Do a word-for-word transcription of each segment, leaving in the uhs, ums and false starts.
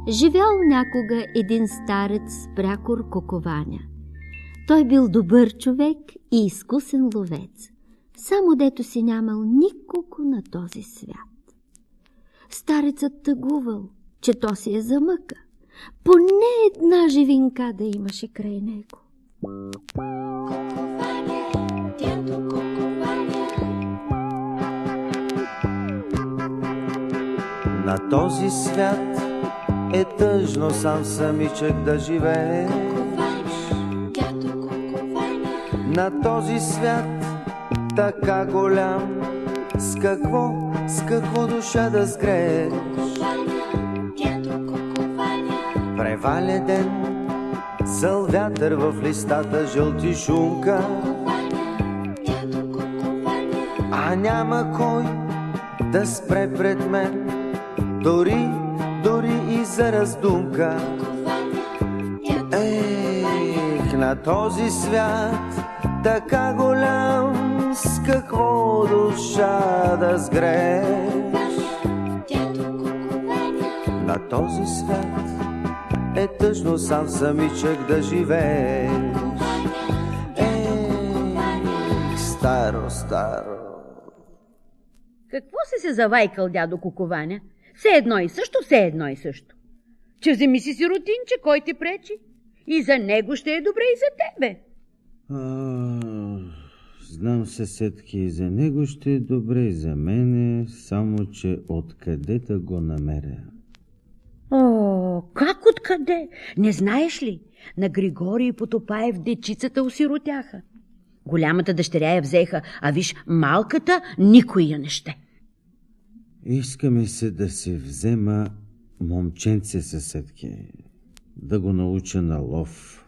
Живял някога един старец с прякор Кокованя. Той бил добър човек и изкусен ловец, само дето си нямал никого на този свят. Старецът тъгувал, че то си е за мъка. Поне една живинка да имаше край него. Кокованя, дядо Кокованя. На този свят е тъжно сам самичък да живее. Кокованя, дядо Кокованя. На този свят така голям, с какво, с какво душа да сгрееш? Кокованя, дядо Кокованя. Преваля ден, зъл вятър в листата жълти шумка, Кокованя, дядо Кокованя. а няма кой да спре пред мен, дори, дори и за раздумка. Кокованя, дядо Ех, на този свят така голям, с какво душа да сгрееш? дядо Кокованя. На този свят е тъжно сам самичък да живееш. Ех, старо, старо. Какво си се завайкал, дядо Кокованя? Все едно и също, все едно и също. Че вземи си сиротинче, кой ти пречи? И за него ще е добре и за тебе. А, знам, съседки, и за него ще е добре, и за мене, само че откъде да го намеря? О, как откъде? Не знаеш ли? На Григорий Потопаев дечицата осиротяха. Голямата дъщеря я взеха, а виж, малката никой я не ще. Искаме се да се взема момченце, съседки, да го науча на лов,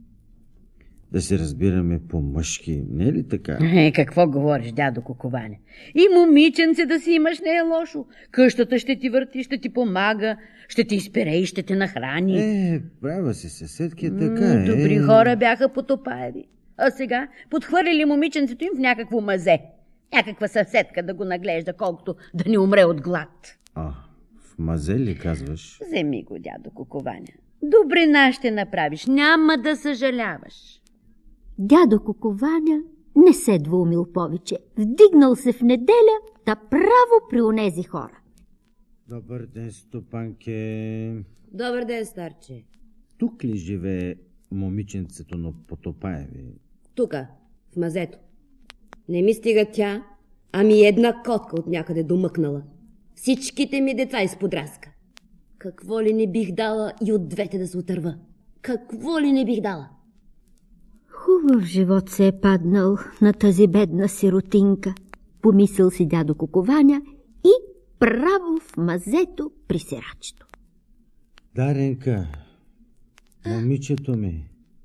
да се разбираме по-мъжки, не е ли така? Е, какво говориш, дядо Кокованя? И момиченце да си имаш не е лошо. Къщата ще ти върти, ще ти помага, ще ти изпере и ще те нахрани. Е, права си, съседки, така М, е. Добри хора бяха Потопаеви. А сега подхвърлили момиченцето им в някакво мазе. Някаква съседка да го наглежда, колкото да не умре от глад. А, в мазе ли казваш? Вземи го, дядо Кокованя. Добрина ще направиш, няма да съжаляваш. Дядо Кокованя не се двоумил повече. Вдигнал се в неделя, та право при онези хора. Добър ден, стопанке. Добър ден, старче. Тук ли живее момиченцето на Потопаеви? Тука, в мазето. Не ми стига тя, ами една котка от някъде домъкнала. Всичките ми деца изподраска. Какво ли не бих дала и от двете да се отърва? Какво ли не бих дала? Хубав живот се е паднал на тази бедна сиротинка, помислил си дядо Кокованя и право в мазето при сирачето. Даренка, момичето ми,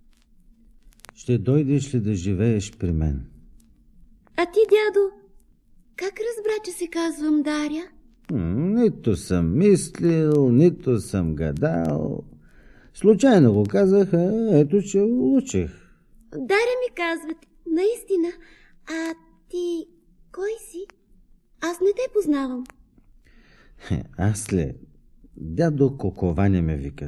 ще дойдеш ли да живееш при мен? А ти, дядо, как разбра, че се казвам Даря? М, Нито съм мислил, нито съм гадал. Случайно го казах, а ето, че учих. Даря ми казват, наистина. А ти кой си? Аз не те познавам. Хе, Аз ли? Дядо Кокованя ме викат.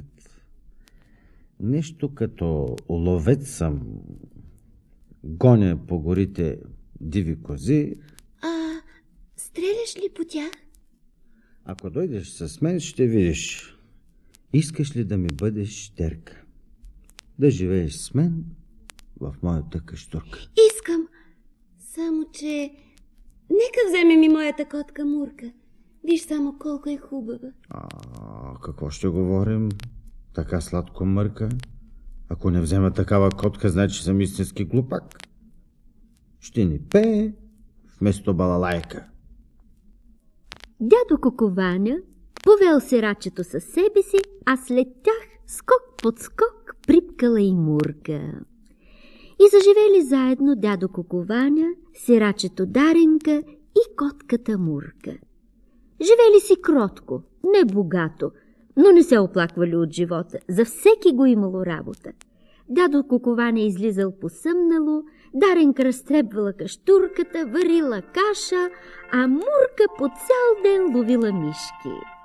Нещо като ловец съм. Гоня по горите диви кози. А стреляш ли по тях? Ако дойдеш с мен, ще видиш. Искаш ли да ми бъдеш щерка? Да живееш с мен в моята къщурка? Искам. Само, че нека вземем и моята котка Мурка. Виж само колко е хубава. А, какво ще говорим? Така сладко мърка? Ако не взема такава котка, значи съм истински глупак. Ще ни пее вместо балалайка. Дядо Кокованя повел сирачето със себе си, а след тях скок под скок припкала и Мурка. И заживели заедно дядо Кокованя, сирачето Даренка и котката Мурка. Живели си кротко, не богато, но не се оплаквали от живота. За всеки го имало работа. Дядо Кокованя излизал посъмнало, Даренка разтребвала каштурката, варила каша, а Мурка по цял ден ловила мишки.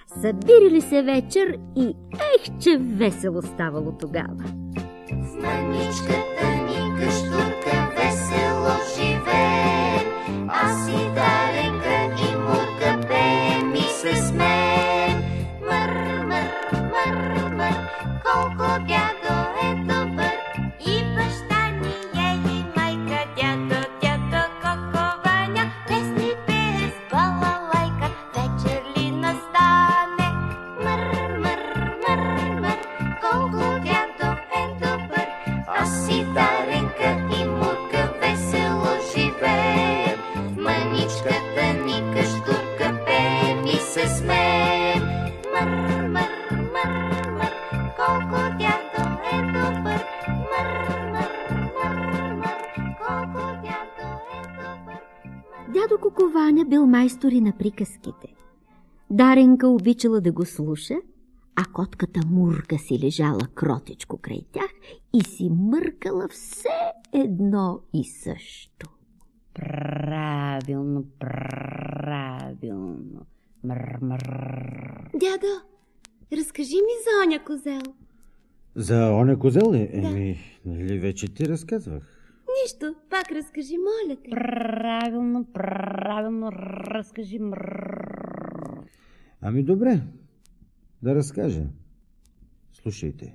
Събирали се вечер и ех, че весело ставало тогава. В мъничката ни къщурка весело живеем. Аз и Даренка и Мурка пеем и се смеем. Мър, мър, мър, мър, колко дядо е добър. И баща ни е и майка, дядо, дядо Коко Ваня. Песни пее с балалайка, вечер ли настане. Мър, мър, мър, мър, колко дядо е добър. Аз и Даренка и Мурка весело живеем. В мъничката ни къщурка пеем и се смеем. Мър, мър, мър, мър, колко дядо е добър. Мър, мър, мър, мър, колко дядо е добър. Дядо Коко Ваня бил майстор и на приказките. Даренка обичала да го слуша, а котката Мурка си лежала кротичко край тях и си мъркала все едно и също. Правилно, правилно. Мър-мър. Дядо, разкажи ми за оня козел. За оня козел ли? Еми, нали вече ти разказвах. Нищо, пак разкажи, моля те. Правилно, правилно. Разкажи. Мър. Ами добре, да разкажа. Слушайте.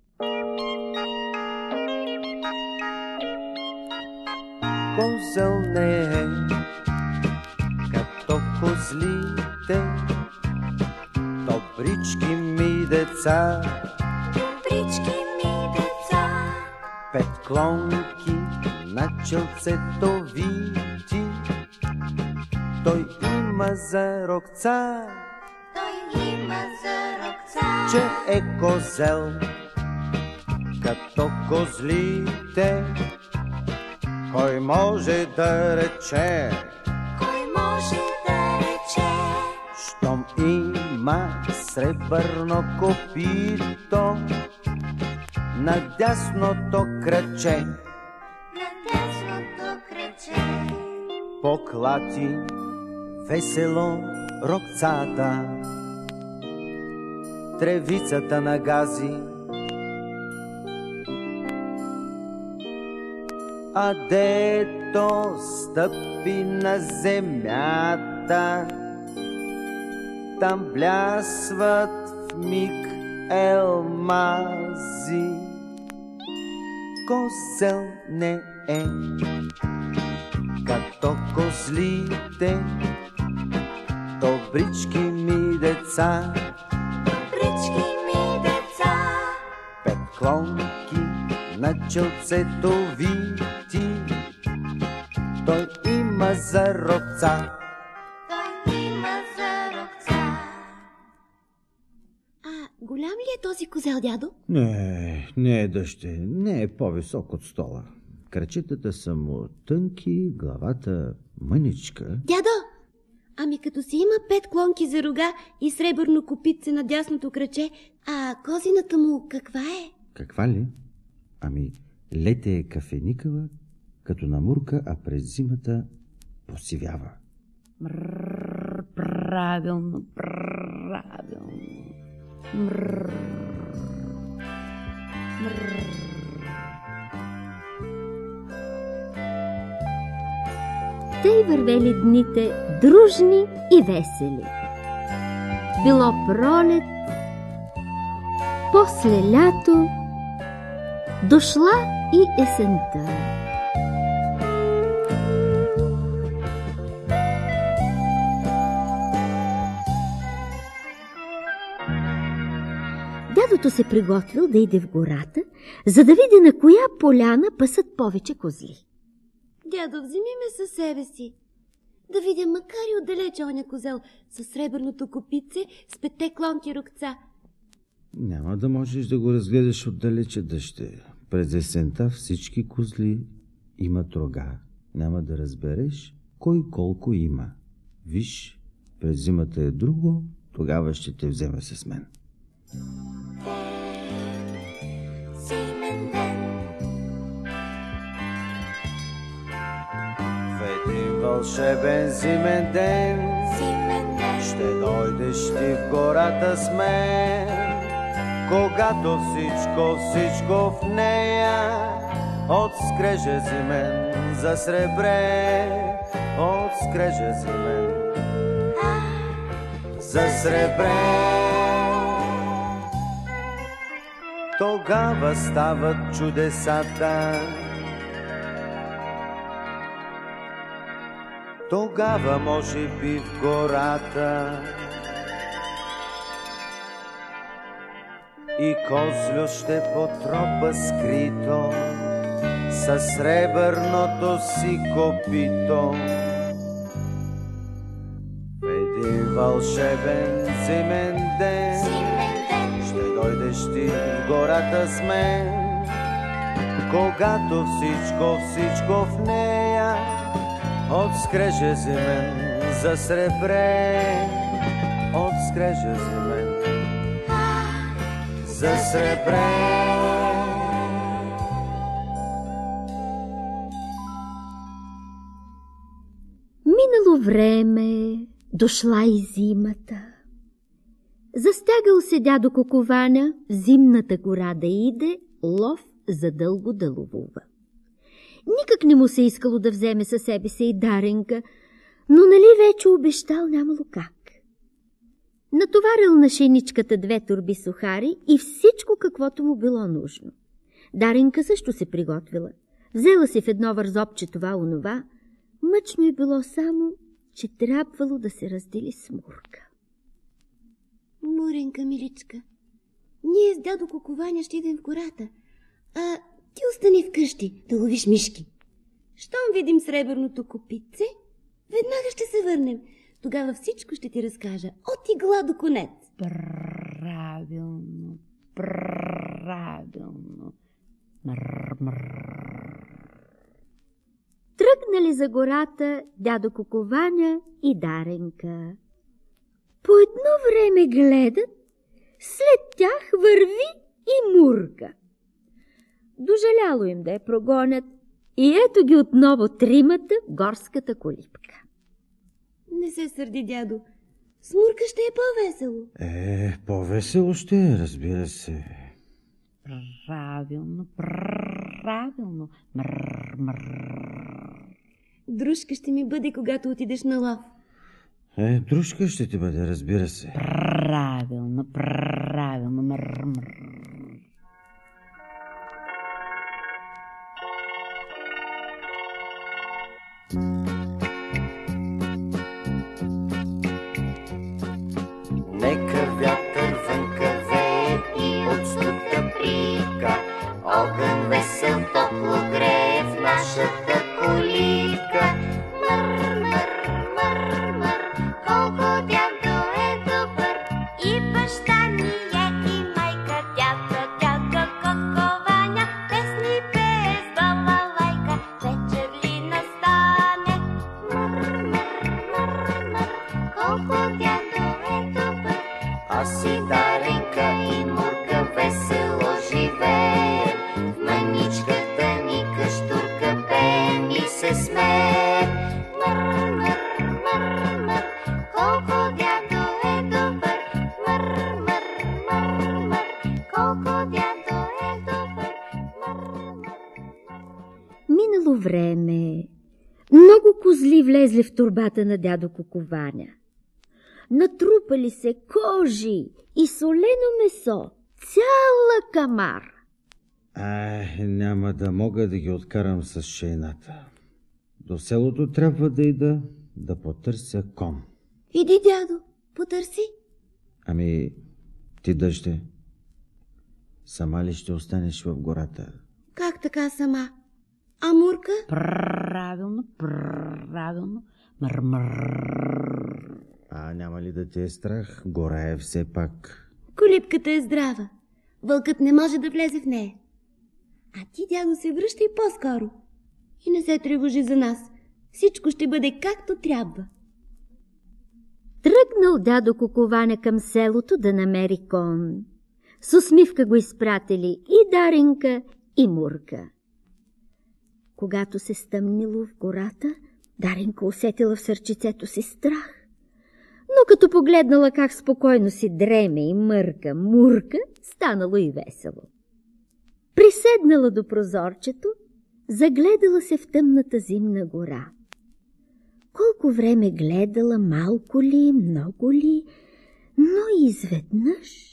Козел не е като козлите, добрички ми деца, Добрички ми деца, пет клонки на челцето вити. Той има за рокца, той има за рокца. че е козел като козлите. Кой може да рече, Кой може да рече, щом има сребърно копито на дясното краче, на дясното краче. поклати весело рокцата, тревицата нагази, а дето стъпи на земята, там блясват в миг елмази. Козел не е като козлите, добрички ми деца, Добрички ми деца, пет клонки на челцето вити. Той има за рокца, той има за рокца. А голям ли е този козел, дядо? Не, не е дъще, не е по-висок от стола. Крачетата са му тънки, главата мъничка. Дядо, ами като си има пет клонки за рога и сребърно копитце на дясното краче, а козината му каква е? Каква ли? Ами, лете е кафеникава, като на Мурка, а през зимата посивява. Мър. Правилно, правилно. Мър. Мър. Тъй вървели дните дружни и весели. Било пролет, после лято, дошла и есента. Дядото се приготвил да иде в гората, за да види на коя поляна пасат повече козли. Дядо, вземи ме със себе си. Да видя макар и отдалече оня козел със сребърното копитце с петте клонки рокца. Няма да можеш да го разгледаш отдалече, дъще. През есента всички козли имат рога. Няма да разбереш кой колко има. Виж, през зимата е друго, тогава ще те вземе с мен. Зимен ден, В един вълшебен зимен ден зимен ден, ще дойдеш ти в гората с мен, когато всичко, всичко в нея от скрежа зимен за сребре, от скрежа зимен за сребре. Тогава стават чудесата, тогава може би в гората и козлю ще потропа скрито със сребърното си копито. В един вълшебен зимен ден ще дойдеш ти в гората с мен, когато всичко, всичко в нея от скрежа зимен за сребре, от скрежа зимен за сребре. Минало време, дошла и зимата. Застягал се дядо Кукуваня в зимната гора да иде лов за дълго да ловува. Никак не му се искало да вземе със себе си и Даренка, но нали вече обещал, нямало как. Натоварил на шейничката две торби сухари и всичко, каквото му било нужно. Даренка също се приготвила. Взела си в едно вързопче това онова. Мъчно е било само, че трябвало да се раздели с Мурка. Муренка, миличка, ние с дядо Кукуваня ще идем в гората, а ти остани вкъщи да ловиш мишки. Щом видим сребърното копитце, веднага ще се върнем. Тогава всичко ще ти разкажа от игла до конец. Правилно, правилно. Мър-мър. Тръгнали за гората дядо Кукуваня и Даренка. По едно време гледат, след тях върви и Мурка. Дожаляло им да я прогонят и ето ги отново тримата в горската колибка. Не се сърди, дядо. С Мурка ще е по-весело. Е, по-весело ще е, разбира се. Правилно, правилно. Мър-мър. Дружка ще ми бъде, когато отидеш на лов. Е, дружка ще ти бъде, разбира се. Правилно, правилно. Мър-мър. Нека вятър вънка вее и от студа прика, огън весел топло грее в нашата колибка. Мър, мър, мър, мър, колко дядо е добър, и баща ни е, и майка, дядо, дядо Кукуваня, песни пее с балалайка, вечер ли настане? Мър, мър, мър, мър, колко дядо е добър. Аз и Даренка и Мурка весело живеем, в мъничката ни къщурка пеем и се смеем. Мър, мър, мър, мър, колко дядо е добър. Мър, мър, мър, мър, колко дядо е добър. Мър, мър. Минало време. Много козли влезли в торбата на дядо Кукуваня. Натрупали се кожи и солено месо, цяла камара. Ай, няма да мога да ги откарам с шейната. До селото трябва да ида да потърся кон. Иди, дядо, потърси. Ами, ти, дъще, сама ли ще останеш в гората? Как така сама? А Мурка? Правилно, правилно. Мър-мър. А няма ли да ти е страх? Гора е все пак. Колибката е здрава. Вълкът не може да влезе в нея. А ти, дядо, се връщай по-скоро. И не се тревожи за нас. Всичко ще бъде както трябва. Тръгнал дядо Кукуваня към селото да намери кон. С усмивка го изпратили и Даренка, и Мурка. Когато се стъмнило в гората, Даренка усетила в сърчицето си страх. Но като погледнала как спокойно си дреме и мърка Мурка, станало и весело. Приседнала до прозорчето, загледала се в тъмната зимна гора. Колко време гледала, малко ли, много ли, но изведнъж...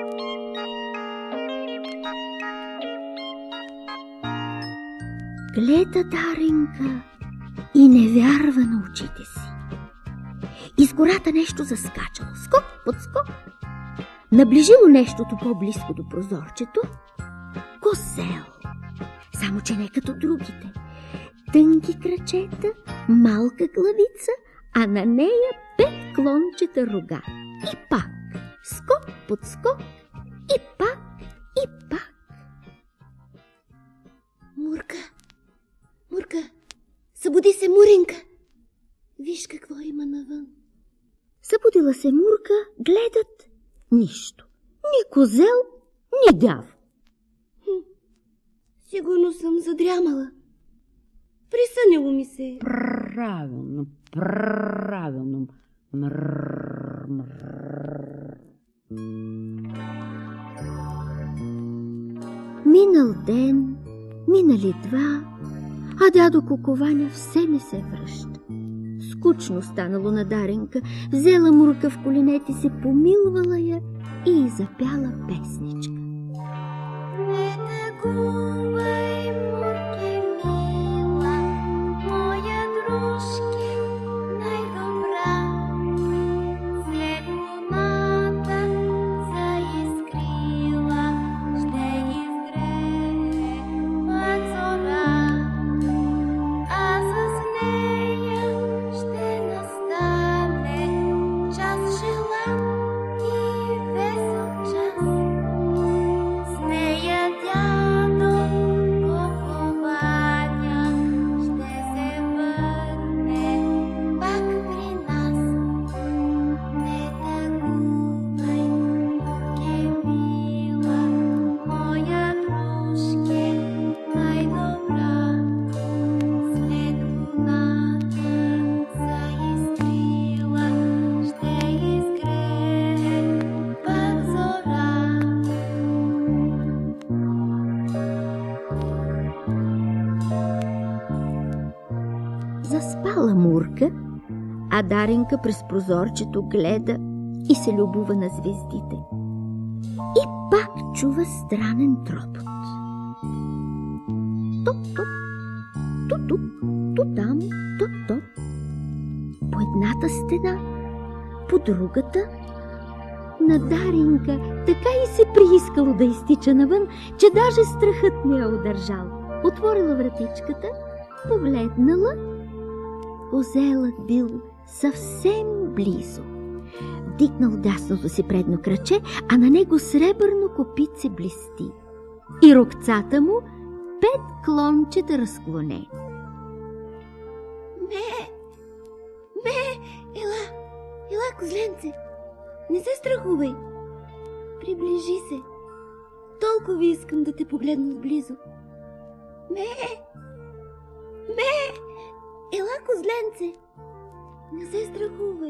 Гледа Даренка и не вярва на очите си. Из гората нещо заскачало, скок под скок. Наближило нещото по-близко до прозорчето. Козел, само че не като другите. Тънки крачета, малка главица, а на нея пет клончета рога. И пак скок под скок, и пак, и пак. Мурка, Мурка, събуди се, Муринка. Виж какво има навън. Събудила се Мурка, гледат нищо. Ни козел, ни дяв. Хм, сигурно съм задрямала. Присъняло ми се. Правилно, правилно. Мрррр, мрррр. Минал ден, минали два, а дядо Кукуваня все не се връща. Скучно станало на Даренка, взела Мурка в коленете си, помилвала я и запяла песничка. Не тъгувай, Мурки мила, моя дружки най-добра. След луната заискрила, ще изгрее пак зора, а с нея ще настане час желан и весел час. С нея дядо Кукуваня ще се върне пак при нас. Не тъгувай, Мурки мила, моя дружке най-добра. След луната заискрила, ще изгрее пак зора. Заспала Мурка, а Даренка през прозорчето гледа и се любува на звездите. И пак чува странен тропот. Топ-топ, ту-тук, ту-там, топ-топ. По едната стена, по другата. На Даренка така и се приискало да изтича навън, че даже страхът не я удържал. Отворила вратичката, погледнала. Козелът бил съвсем близо. Вдигнал дясното си предно краче, а на него сребърно копитце блести. И рокцата му пет клончета разклонени. Ме! Ме! Ела! Ела, козленце! Не се страхувай! Приближи се! Толкова искам да те погледна отблизо. Ме! Ме! Ела, козленце! Не се страхувай!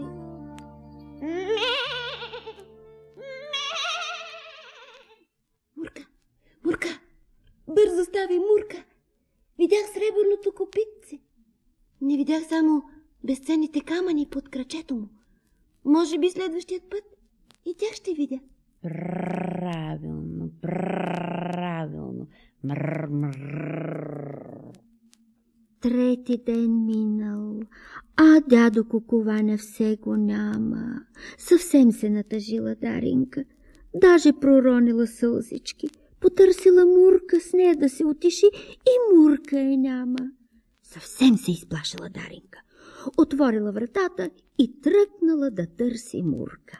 Мурка! Мурка! Бързо ставай, Мурка! Видях сребърното копитце. Не видях само безценните камъни под крачето му. Може би следващият път и тях ще видя. Правилно, правилно. Мррр, мррр. Трети ден минал, а дядо Кукуваня все го няма. Съвсем се натъжила Даренка. Даже проронила сълзички. Потърсила Мурка с нея да се утеши и Мурка я няма. Съвсем се изплашила Даренка. Отворила вратата и тръгнала да търси Мурка.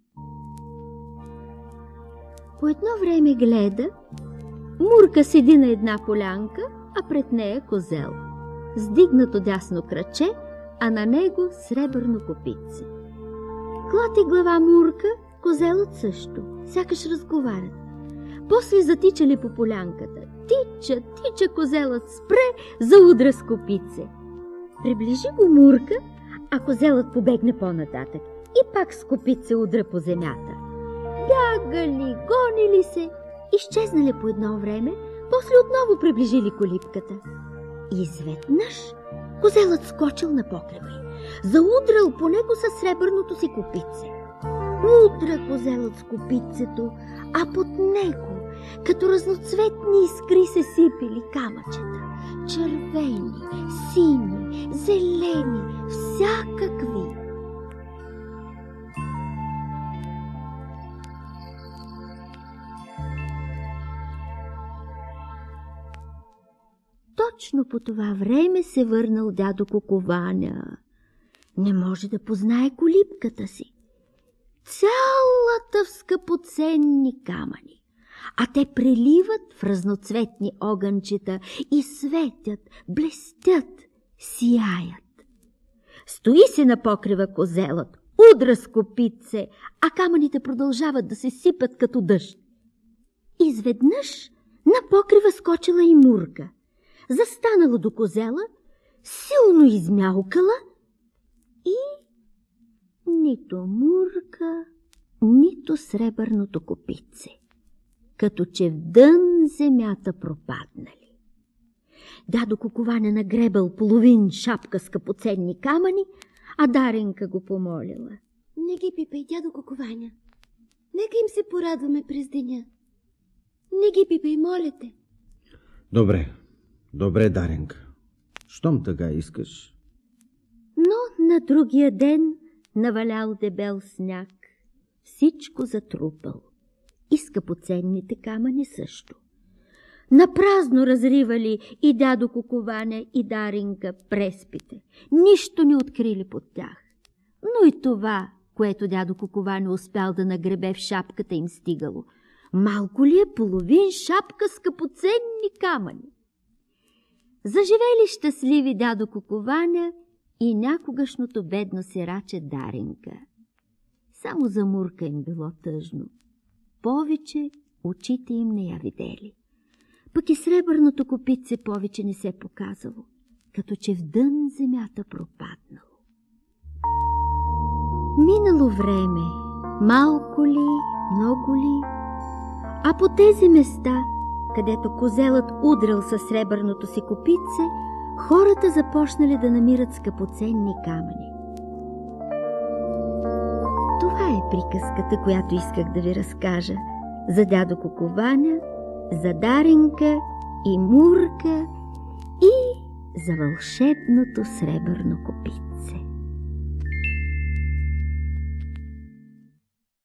По едно време гледа, Мурка седи на една полянка, а пред нея козел. Сдигнато дясно краче, а на него сребърно копитце. Клати глава Мурка, козелът също, сякаш разговарят. После затичали по полянката. Тича, тича козелът, спре, заудра с копитце. Приближи го Мурка, а козелът побегне по-нататък. И пак Скопице удря по земята. Бягали, гонили се, изчезнали по едно време, после отново приближили колибката. И изведнъж козелът скочил на покрива й, заудрал по него със сребърното си копитце. Удря козелът с копитцето, а под него, като разноцветни искри, се сипели камъчета. Червени, сини, зелени, всякакви. Точно по това време се върнал дядо Кукуваня. Не може да познае колибката си. Цялата в скъпоценни камъни, а те преливат в разноцветни огънчета и светят, блестят, сияят. Стои се на покрива козелът, удра с копитце, а камъните продължават да се сипят като дъжд. Изведнъж на покрива скочила и Мурка. Застанала до козела, силно измяукала и нито Мурка, нито сребърното копитце, като че в дън земята пропаднали. Дядо Кукуваня нагребал половин шапка скъпоценни камъни, а Даренка го помолила. Не ги пипай, дядо Кукуваня. Нека им се порадваме през деня. Не ги пипай, моля те. Добре, добре, Даренка. Щом така искаш. Но на другия ден навалял дебел сняг, всичко затрупал. И скъпоценните камъни също. Напразно разривали и дядо Кукуваня и Даренка преспите. Нищо не открили под тях. Но и това, което дядо Кукуваня успял да нагребе в шапката, им стигало. Малко ли е половин шапка скъпоценни камъни? Заживели щастливи дядо Кукуваня и някогашното бедно сираче Даренка. Само за Мурка им било тъжно. Повече очите им не я видели. Пък и сребърното копитце повече не се показало, като че в дън земята пропаднало. Минало време, малко ли, много ли, а по тези места, където козелът удрал със сребърното си копитце, хората започнали да намират скъпоценни камъни. Това е приказката, която исках да ви разкажа за дядо Кукуваня, за Даренка и Мурка и за вълшебното сребърно копитце.